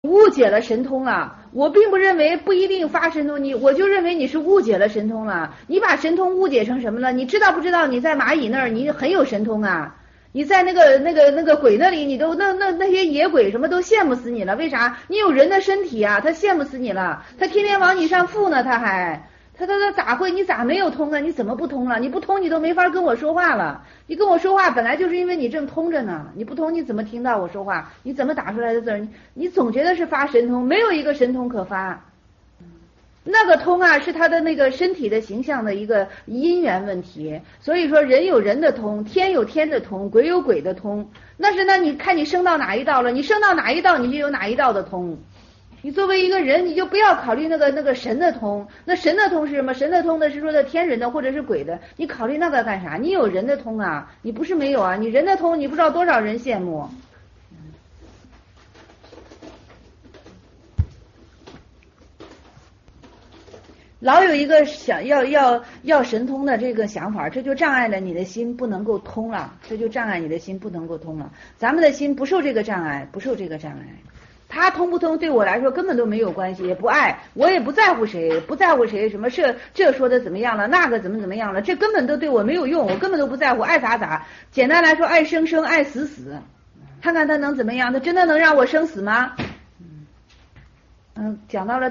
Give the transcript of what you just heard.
误解了神通了。我并不认为不一定发神通，我就认为你是误解了神通了。你把神通误解成什么了？你知道不知道你在蚂蚁那儿你很有神通啊？你在那个鬼那里，你都那些野鬼什么都羡慕死你了。为啥？你有人的身体啊，他羡慕死你了。他天天往你上附呢，他咋会？你咋没有通啊？你怎么不通了？你不通你都没法跟我说话了。你跟我说话本来就是因为你正通着呢，你不通你怎么听到我说话？你怎么打出来的字儿？你总觉得是发神通，没有一个神通可发。那个通啊，是他的那个身体的形象的一个因缘问题。所以说，人有人的通，天有天的通，鬼有鬼的通。那你看你升到哪一道了？你升到哪一道，你就有哪一道的通。你作为一个人，你就不要考虑那个神的通。那神的通是什么？神的通的是说的天人的或者是鬼的，你考虑那个干啥？你有人的通啊，你不是没有啊，你人的通，你不知道多少人羡慕。老有一个想要神通的这个想法，这就障碍了你的心不能够通了，这就障碍你的心不能够通了。咱们的心不受这个障碍，不受这个障碍。他通不通对我来说根本都没有关系，也不爱我，也不在乎谁，不在乎谁什么这说的怎么样了，那个怎么样了，这根本都对我没有用，我根本都不在乎，爱咋咋。简单来说，爱生生，爱死死，看看他能怎么样，他真的能让我生死吗？讲到了。